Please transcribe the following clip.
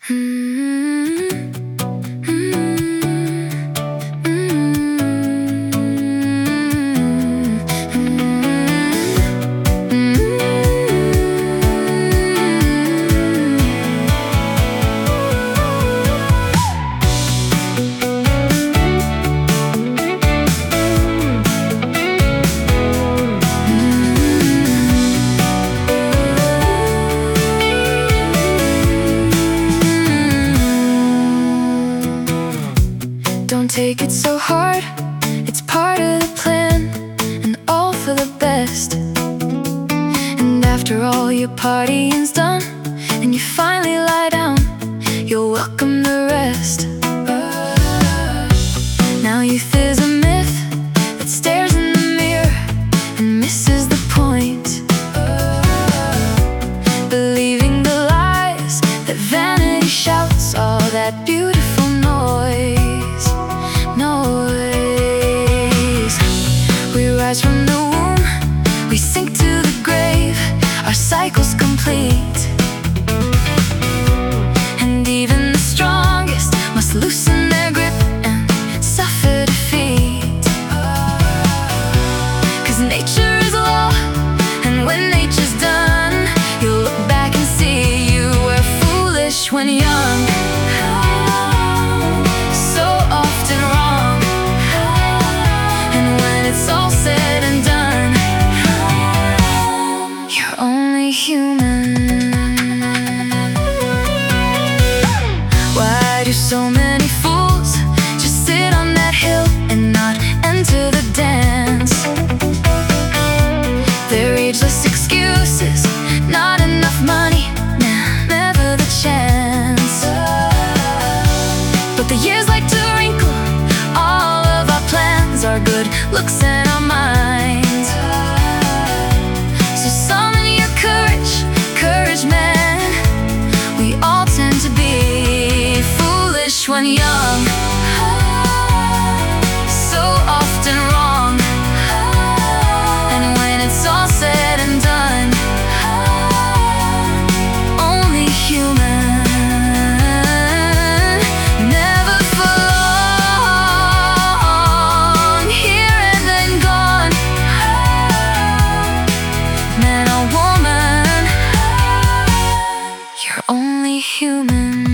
Don't take it so hard, it's part of the plan, and all for the best. And after all your partying's done, and you finally lie down, you'll welcome the rest. Now youth is a myth that stares in the mirror and misses the point, believing the lies that vanity shouts, all that beautiful noise. We rise from the womb, we sink to the grave, our cycle's complete. And even the strongest must loosen their grip and suffer defeat. 'Cause nature is a law, and when nature's done, you'll look back and see you were foolish when young. Why do so many fools just sit on that hill and not enter the dance? Their ageless excuses, not enough money, nah, never the chance. But the years like to wrinkle all of our plans, our good looks and our minds. So summon your courage, courage man. We all tend to be foolish when young, so often wrong. And when it's all said and done, only human, never for long, here and then gone. Man or woman, you're only human.